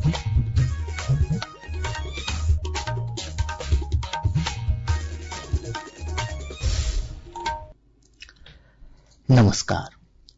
नमस्कार,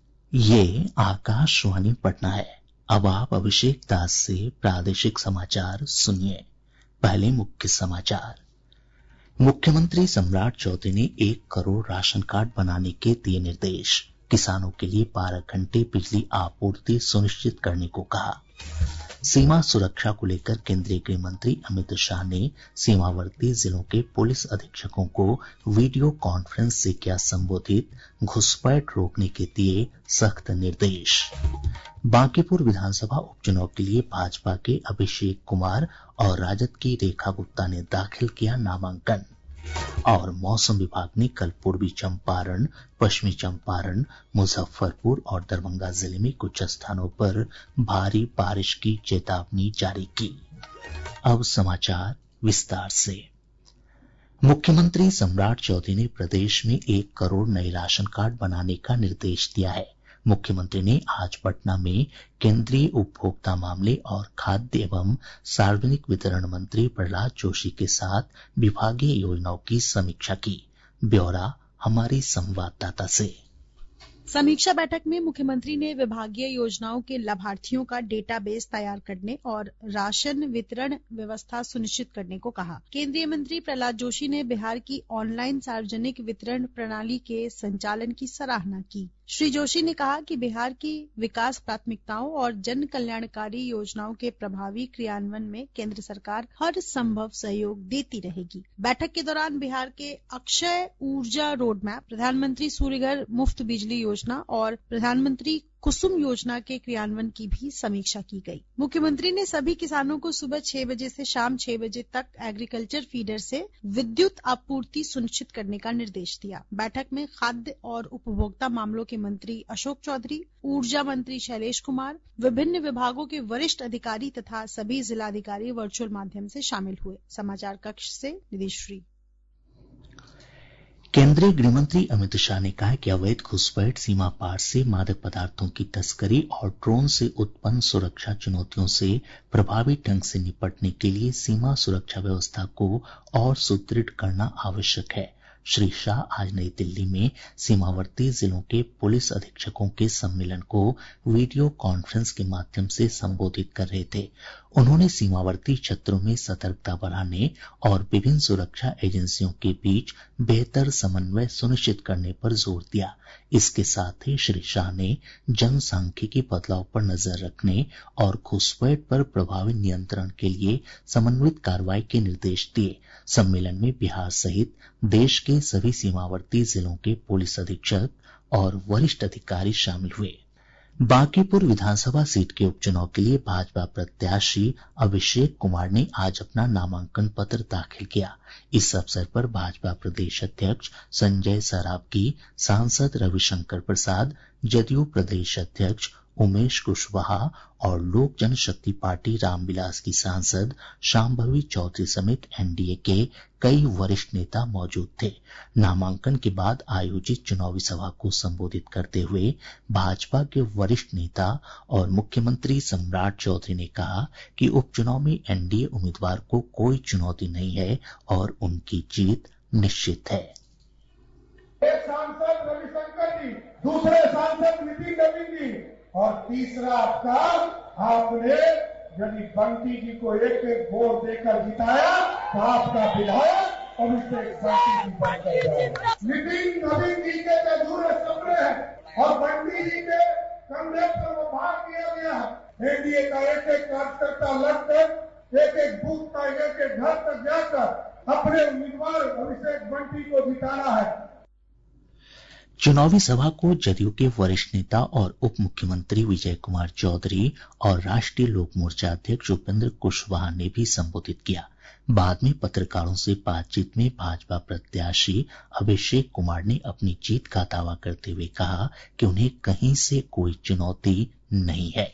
ये आकाशवाणी पटना है। अब आप अभिषेक दास से प्रादेशिक समाचार सुनिए। पहले मुख्य समाचार। मुख्यमंत्री सम्राट चौधरी ने 1 करोड़ राशन कार्ड बनाने के दिए निर्देश। किसानों के लिए 12 घंटे बिजली आपूर्ति सुनिश्चित करने को कहा। सीमा सुरक्षा को लेकर केंद्रीय गृह मंत्री अमित शाह ने सीमावर्ती जिलों के पुलिस अधीक्षकों को वीडियो कॉन्फ्रेंस से किया संबोधित, घुसपैठ रोकने के दिए सख्त निर्देश। बांकीपुर विधानसभा उपचुनाव के लिए भाजपा के अभिषेक कुमार और राजद की रेखा गुप्ता ने दाखिल किया नामांकन। और मौसम विभाग ने कल पूर्वी चंपारण, पश्चिमी चंपारण, मुजफ्फरपुर और दरभंगा जिले में कुछ स्थानों पर भारी बारिश की चेतावनी जारी की। अब समाचार विस्तार से। मुख्यमंत्री सम्राट चौधरी ने प्रदेश में 1 करोड़ नए राशन कार्ड बनाने का निर्देश दिया है। मुख्यमंत्री ने आज पटना में केंद्रीय उपभोक्ता मामले और खाद्य एवं सार्वजनिक वितरण मंत्री प्रहलाद जोशी के साथ विभागीय योजनाओं की समीक्षा की। ब्यौरा हमारी संवाददाता से। समीक्षा बैठक में मुख्यमंत्री ने विभागीय योजनाओं के लाभार्थियों का डेटाबेस तैयार करने और राशन वितरण व्यवस्था सुनिश्चित करने को कहा। केंद्रीय मंत्री प्रहलाद जोशी ने बिहार की ऑनलाइन सार्वजनिक वितरण प्रणाली के संचालन की सराहना की। श्री जोशी ने कहा कि बिहार की विकास प्राथमिकताओं और जन कल्याणकारी योजनाओं के प्रभावी क्रियान्वयन में केंद्र सरकार हर संभव सहयोग देती रहेगी। बैठक के दौरान बिहार के अक्षय ऊर्जा रोड मैप, प्रधानमंत्री सूर्यघर मुफ्त बिजली योजना और प्रधानमंत्री कुसुम योजना के क्रियान्वयन की भी समीक्षा की गई। मुख्यमंत्री ने सभी किसानों को सुबह 6 बजे से शाम 6 बजे तक एग्रीकल्चर फीडर से विद्युत आपूर्ति सुनिश्चित करने का निर्देश दिया। बैठक में खाद्य और उपभोक्ता मामलों के मंत्री अशोक चौधरी, ऊर्जा मंत्री शैलेश कुमार, विभिन्न विभागों के वरिष्ठ अधिकारी तथा सभी जिलाधिकारी वर्चुअल माध्यम से शामिल हुए। समाचार कक्ष से निधिश्री। केंद्रीय गृह मंत्री अमित शाह ने कहा है कि अवैध घुसपैठ, सीमा पार से मादक पदार्थों की तस्करी और ड्रोन से उत्पन्न सुरक्षा चुनौतियों से प्रभावी ढंग से निपटने के लिए सीमा सुरक्षा व्यवस्था को और सुदृढ़ करना आवश्यक है। श्री शाह आज नई दिल्ली में सीमावर्ती जिलों के पुलिस अधीक्षकों के सम्मेलन को वीडियो कॉन्फ्रेंस के माध्यम से संबोधित कर रहे थे। उन्होंने सीमावर्ती क्षेत्रों में सतर्कता बढ़ाने और विभिन्न सुरक्षा एजेंसियों के बीच बेहतर समन्वय सुनिश्चित करने पर जोर दिया। इसके साथ ही श्री शाह ने जनसांख्यिकी बदलाव पर नजर रखने और घुसपैठ पर प्रभावी नियंत्रण के लिए समन्वित कार्रवाई के निर्देश दिए। सम्मेलन में बिहार सहित देश के सभी सीमावर्ती जिलों के पुलिस अधीक्षक और वरिष्ठ अधिकारी शामिल हुए। बांकीपुर विधानसभा सीट के उपचुनाव के लिए भाजपा प्रत्याशी अभिषेक कुमार ने आज अपना नामांकन पत्र दाखिल किया। इस अवसर पर भाजपा प्रदेश अध्यक्ष संजय सरावगी, सांसद रविशंकर प्रसाद, जदयू प्रदेश अध्यक्ष उमेश कुशवाहा और लोक जनशक्ति पार्टी रामविलास की सांसद शांभवी चौधरी समेत एनडीए के कई वरिष्ठ नेता मौजूद थे। नामांकन के बाद आयोजित चुनावी सभा को संबोधित करते हुए भाजपा के वरिष्ठ नेता और मुख्यमंत्री सम्राट चौधरी ने कहा कि उपचुनाव में एनडीए उम्मीदवार को कोई चुनौती नहीं है और उनकी जीत निश्चित है। एक सांसद रविशंकर जी, दूसरे सांसद नितिन नवीन जी और तीसरा आपने यदि बंटी जी को एक वोट देकर जिताया तो आपका विधायक अभिषेक बंटी जी बन गए। नितिन नवीन जी के अधूरे सपने हैं और बंटी जी के कंधे पर वो भार किया गया है। एनडीए का एक कार्यकर्ता लड़कर एक बूथ का एक घर तक जाकर अपने उम्मीदवार अभिषेक बंटी को जिताना है। चुनावी सभा को जदयू के वरिष्ठ नेता और उप मुख्यमंत्री विजय कुमार चौधरी और राष्ट्रीय लोक मोर्चा अध्यक्ष उपेंद्र कुशवाहा ने भी संबोधित किया। बाद में पत्रकारों से बातचीत में भाजपा प्रत्याशी अभिषेक कुमार ने अपनी जीत का दावा करते हुए कहा कि उन्हें कहीं से कोई चुनौती नहीं है।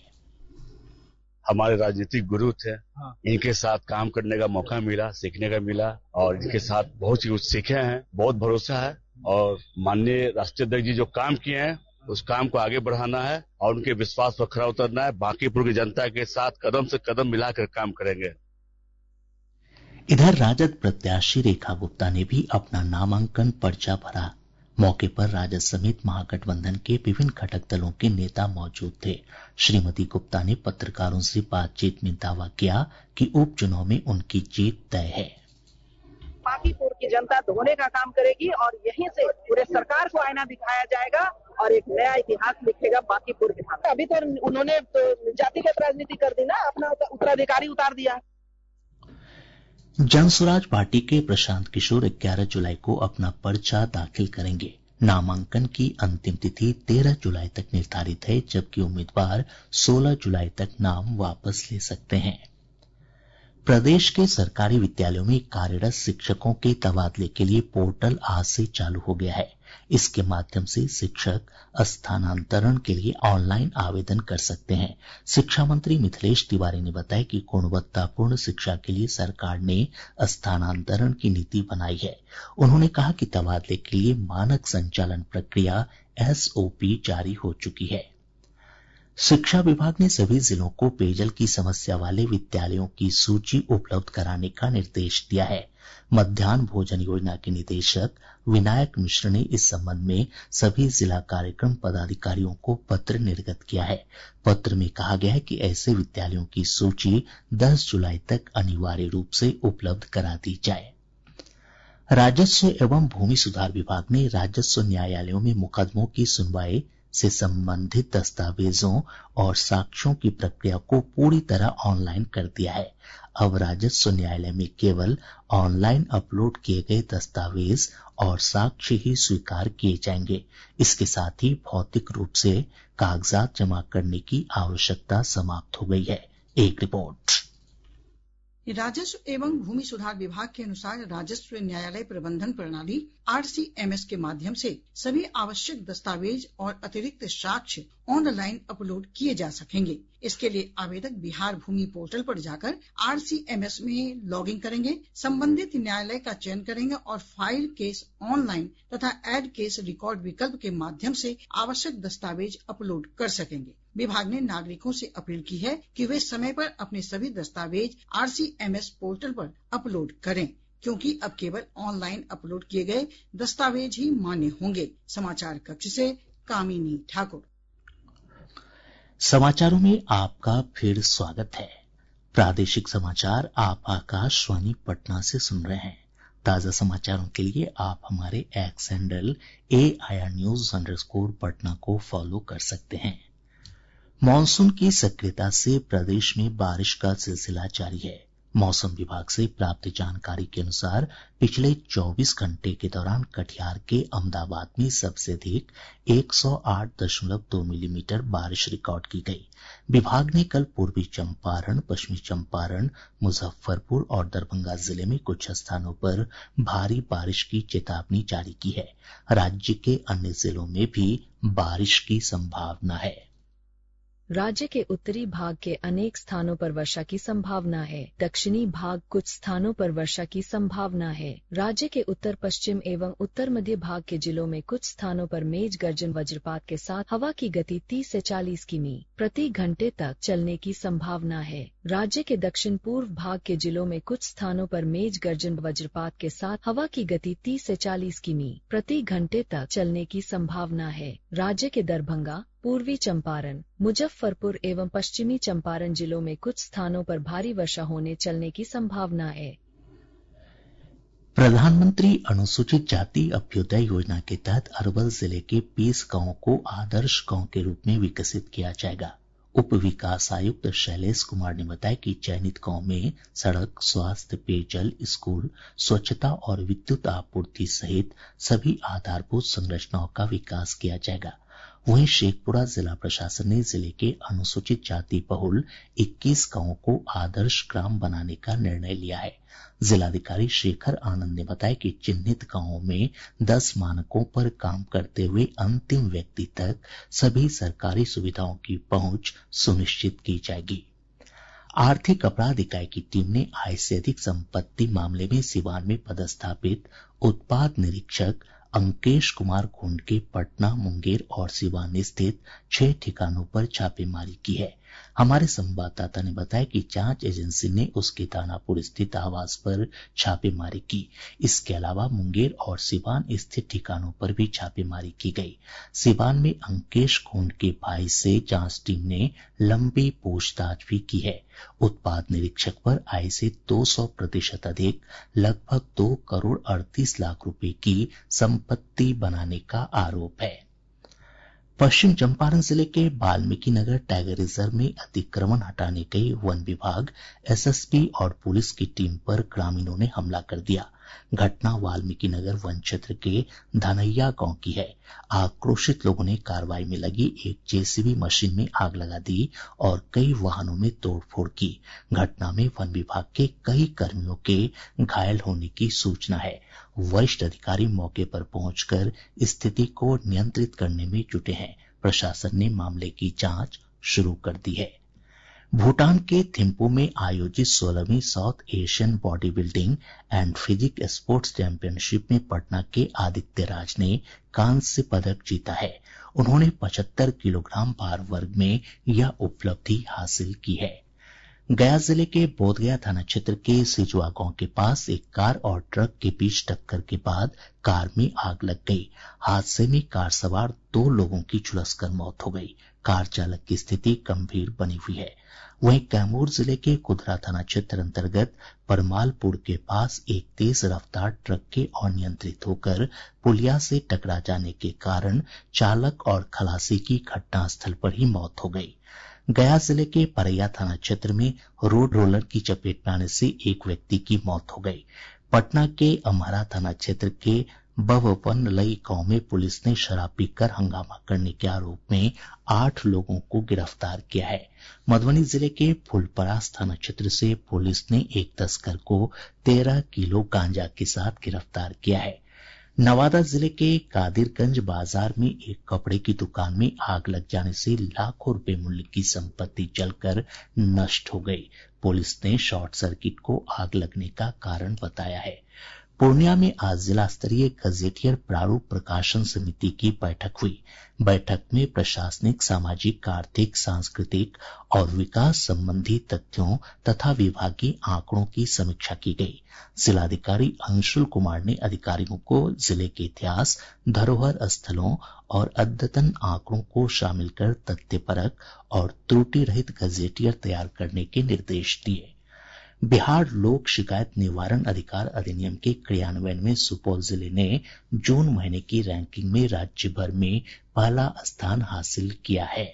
हमारे राजनीतिक गुरु थे, इनके साथ काम करने का मौका मिला, सीखने का मिला और इनके साथ बहुत कुछ सीखे हैं। बहुत भरोसा है और माननीय राष्ट्रीय अध्यक्ष जी जो काम किए हैं उस काम को आगे बढ़ाना है और उनके विश्वास पर खरा उतरना है। बांकीपुर की जनता के साथ कदम से कदम मिलाकर काम करेंगे। इधर राजद प्रत्याशी रेखा गुप्ता ने भी अपना नामांकन पर्चा भरा। मौके पर राजद समेत महागठबंधन के विभिन्न घटक दलों के नेता मौजूद थे। श्रीमती गुप्ता ने पत्रकारों से बातचीत में दावा किया कि उपचुनाव में उनकी जीत तय है। बांकीपुर की जनता धोने का काम करेगी और यहीं से पूरे सरकार को आईना दिखाया जाएगा और एक नया इतिहास लिखेगा बांकीपुर के साथ। अभी तो उन्होंने जातिगत राजनीति कर दी ना, अपना उत्तराधिकारी उतार दिया। जनसुराज पार्टी के प्रशांत किशोर 11 जुलाई को अपना पर्चा दाखिल करेंगे। नामांकन की अंतिम तिथि 13 जुलाई तक निर्धारित है, जबकि उम्मीदवार 16 जुलाई तक नाम वापस ले सकते हैं। प्रदेश के सरकारी विद्यालयों में कार्यरत शिक्षकों के तबादले के लिए पोर्टल आज से चालू हो गया है। इसके माध्यम से शिक्षक स्थानांतरण के लिए ऑनलाइन आवेदन कर सकते हैं। शिक्षा मंत्री मिथिलेश तिवारी ने बताया कि गुणवत्तापूर्ण शिक्षा के लिए सरकार ने स्थानांतरण की नीति बनाई है। उन्होंने कहा कि तबादले के लिए मानक संचालन प्रक्रिया SOP जारी हो चुकी है। शिक्षा विभाग ने सभी जिलों को पेयजल की समस्या वाले विद्यालयों की सूची उपलब्ध कराने का निर्देश दिया है। मध्याह्न भोजन योजना के निदेशक विनायक मिश्र ने इस संबंध में सभी जिला कार्यक्रम पदाधिकारियों को पत्र निर्गत किया है। पत्र में कहा गया है कि ऐसे विद्यालयों की सूची 10 जुलाई तक अनिवार्य रूप से उपलब्ध करा दी जाए। राजस्व एवं भूमि सुधार विभाग ने राजस्व न्यायालयों में मुकदमों की सुनवाई से संबंधित दस्तावेजों और साक्ष्यों की प्रक्रिया को पूरी तरह ऑनलाइन कर दिया है। अब राजस्व न्यायालय में केवल ऑनलाइन अपलोड किए गए दस्तावेज और साक्ष्य ही स्वीकार किए जाएंगे। इसके साथ ही भौतिक रूप से कागजात जमा करने की आवश्यकता समाप्त हो गई है। एक रिपोर्ट। राजस्व एवं भूमि सुधार विभाग के अनुसार राजस्व न्यायालय प्रबंधन प्रणाली RCMS के माध्यम से सभी आवश्यक दस्तावेज और अतिरिक्त साक्ष्य ऑनलाइन अपलोड किए जा सकेंगे। इसके लिए आवेदक बिहार भूमि पोर्टल पर जाकर RCMS में लॉगिन करेंगे, संबंधित न्यायालय का चयन करेंगे और फाइल केस ऑनलाइन तथा ऐड केस रिकॉर्ड विकल्प के माध्यम से आवश्यक दस्तावेज अपलोड कर सकेंगे। विभाग ने नागरिकों से अपील की है कि वे समय पर अपने सभी दस्तावेज RCMS पोर्टल पर अपलोड करें, क्योंकि अब केवल ऑनलाइन अपलोड किए गए दस्तावेज ही मान्य होंगे। समाचार कक्ष से कामिनी ठाकुर। समाचारों में आपका फिर स्वागत है। प्रादेशिक समाचार आप आकाशवाणी पटना से सुन रहे हैं। ताजा समाचारों के लिए आप हमारे एक्स हैंडल AIR News _ को फॉलो कर सकते हैं। मॉनसून की सक्रियता से प्रदेश में बारिश का सिलसिला जारी है। मौसम विभाग से प्राप्त जानकारी के अनुसार पिछले 24 घंटे के दौरान कटिहार के अहमदाबाद में सबसे अधिक 108.2 मिलीमीटर बारिश रिकॉर्ड की गई। विभाग ने कल पूर्वी चंपारण, पश्चिमी चंपारण, मुजफ्फरपुर और दरभंगा जिले में कुछ स्थानों पर भारी बारिश की चेतावनी जारी की है। राज्य के अन्य जिलों में भी बारिश की संभावना है। राज्य के उत्तरी भाग के अनेक स्थानों पर वर्षा की संभावना है। दक्षिणी भाग कुछ स्थानों पर वर्षा की संभावना है। राज्य के उत्तर पश्चिम एवं उत्तर मध्य भाग के जिलों में कुछ स्थानों पर मेघ गर्जन वज्रपात के साथ हवा की गति 30 से 40 किमी प्रति घंटे तक चलने की संभावना है। राज्य के दक्षिण पूर्व भाग के जिलों में कुछ स्थानों पर मेघ गर्जन वज्रपात के साथ हवा की गति 30 से 40 किमी प्रति घंटे तक चलने की संभावना है। राज्य के दरभंगा, पूर्वी चंपारण, मुजफ्फरपुर एवं पश्चिमी चंपारण जिलों में कुछ स्थानों पर भारी वर्षा होने चलने की संभावना है। प्रधानमंत्री अनुसूचित जाति अभ्युदय योजना के तहत अरवल जिले के 20 गांवों को आदर्श गांव के रूप में विकसित किया जाएगा। उप विकास आयुक्त शैलेश कुमार ने बताया कि चयनित गांव में सड़क, स्वास्थ्य, पेयजल, स्कूल, स्वच्छता और विद्युत आपूर्ति सहित सभी आधारभूत संरचनाओं का विकास किया जाएगा। वहीं शेखपुरा जिला प्रशासन ने जिले के अनुसूचित जाति बहुल 21 गांवों को आदर्श ग्राम बनाने का निर्णय लिया है। जिलाधिकारी शेखर आनंद ने बताया कि चिन्हित गांवों में 10 मानकों पर काम करते हुए अंतिम व्यक्ति तक सभी सरकारी सुविधाओं की पहुंच सुनिश्चित की जाएगी। आर्थिक अपराध इकाई की टीम ने आय से अधिक संपत्ति मामले में सिवान में पदस्थापित उत्पाद निरीक्षक अंकेश कुमार गोंड के पटना, मुंगेर और सिवान स्थित 6 ठिकानों पर छापेमारी की है। हमारे संवाददाता ने बताया कि जांच एजेंसी ने उसके दानापुर स्थित आवास पर छापेमारी की। इसके अलावा मुंगेर और सिवान स्थित ठिकानों पर भी छापेमारी की गई। सिवान में अंकेश गोंड के भाई से जांच टीम ने लंबी पूछताछ भी की है। उत्पाद निरीक्षक पर आय से 200% अधिक लगभग 2 करोड़ 38 लाख रुपए की संपत्ति बनाने का आरोप है। पश्चिम चंपारण जिले के वाल्मीकि नगर टाइगर रिजर्व में अतिक्रमण हटाने गई वन विभाग, एसएसपी और पुलिस की टीम पर ग्रामीणों ने हमला कर दिया। घटना वाल्मीकि नगर वन क्षेत्र के धनैया गांव की है। आक्रोशित लोगों ने कार्रवाई में लगी एक जेसीबी मशीन में आग लगा दी और कई वाहनों में तोड़फोड़ की। घटना में वन विभाग के कई कर्मियों के घायल होने की सूचना है। वरिष्ठ अधिकारी मौके पर पहुंचकर स्थिति को नियंत्रित करने में जुटे हैं। प्रशासन ने मामले की जांच शुरू कर दी है। भूटान के थिम्पू में आयोजित 16वीं South Asian body building and physique sports championship में पटना के आदित्य राज ने कांस्य पदक जीता है। उन्होंने 75 किलोग्राम भार वर्ग में यह उपलब्धि हासिल की है। गया जिले के बोधगया थाना क्षेत्र के सिजुआ गांव के पास एक कार और ट्रक के बीच टक्कर के बाद कार में आग लग गई। हादसे में कार सवार 2 लोगों की झुलसकर मौत हो गई। कार चालक की स्थिति गंभीर बनी हुई है। वहीं कैमूर जिले के कुदरा थाना क्षेत्र अंतर्गत परमालपुर के पास एक तेज रफ्तार ट्रक के अनियंत्रित होकर पुलिया से टकरा जाने के कारण चालक और खलासी की घटनास्थल पर ही मौत हो गई। गया जिले के परैया थाना क्षेत्र में रोड रोलर की चपेट में आने से एक व्यक्ति की मौत हो गई। पटना के अमहरा थाना क्षेत्र के बवपनलई गांव में पुलिस ने शराब पीकर हंगामा करने के आरोप में 8 लोगों को गिरफ्तार किया है। मधुबनी जिले के फुलपरास थाना क्षेत्र से पुलिस ने एक तस्कर को 13 किलो गांजा के साथ गिरफ्तार किया है। नवादा जिले के कादिरगंज बाजार में एक कपड़े की दुकान में आग लग जाने से लाखों रुपए मूल्य की संपत्ति जलकर नष्ट हो गई। पुलिस ने शॉर्ट सर्किट को आग लगने का कारण बताया है। पूर्णिया में आज जिला स्तरीय गजेटियर प्रारूप प्रकाशन समिति की बैठक हुई। बैठक में प्रशासनिक, सामाजिक, आर्थिक, सांस्कृतिक और विकास संबंधी तथ्यों तथा विभागीय आंकड़ों की समीक्षा की गई। जिलाधिकारी अंशुल कुमार ने अधिकारियों को जिले के इतिहास, धरोहर स्थलों और अद्यतन आंकड़ों को शामिल कर तथ्यपरक और त्रुटि रहित गजेटियर तैयार करने के निर्देश दिए। बिहार लोक शिकायत निवारण अधिकार अधिनियम के क्रियान्वयन में सुपौल जिले ने जून महीने की रैंकिंग में राज्य भर में पहला स्थान हासिल किया है।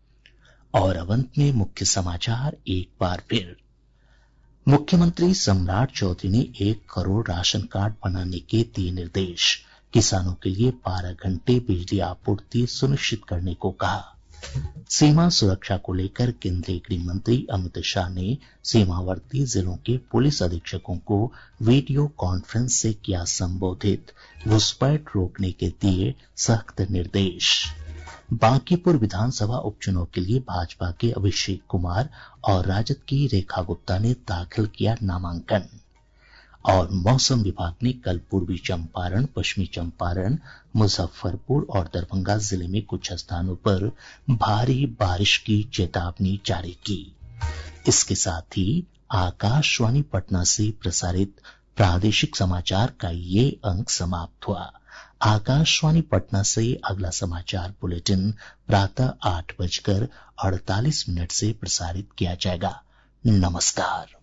और अब अंत में मुख्य समाचार एक बार फिर। मुख्यमंत्री सम्राट चौधरी ने 1 करोड़ राशन कार्ड बनाने के दिए निर्देश। किसानों के लिए 12 घंटे बिजली आपूर्ति सुनिश्चित करने को कहा। सीमा सुरक्षा को लेकर केंद्रीय गृह मंत्री अमित शाह ने सीमावर्ती जिलों के पुलिस अधीक्षकों को वीडियो कॉन्फ्रेंस से किया संबोधित। घुसपैठ रोकने के दिए सख्त निर्देश। बांकीपुर विधानसभा उपचुनाव के लिए भाजपा के अभिषेक कुमार और राजद की रेखा गुप्ता ने दाखिल किया नामांकन। और मौसम विभाग ने कल पूर्वी चंपारण, पश्चिमी चंपारण, मुजफ्फरपुर और दरभंगा जिले में कुछ स्थानों पर भारी बारिश की चेतावनी जारी की। इसके साथ ही आकाशवाणी पटना से प्रसारित प्रादेशिक समाचार का ये अंक समाप्त हुआ। आकाशवाणी पटना से अगला समाचार बुलेटिन प्रातः 8:48 से प्रसारित किया जाएगा। नमस्कार।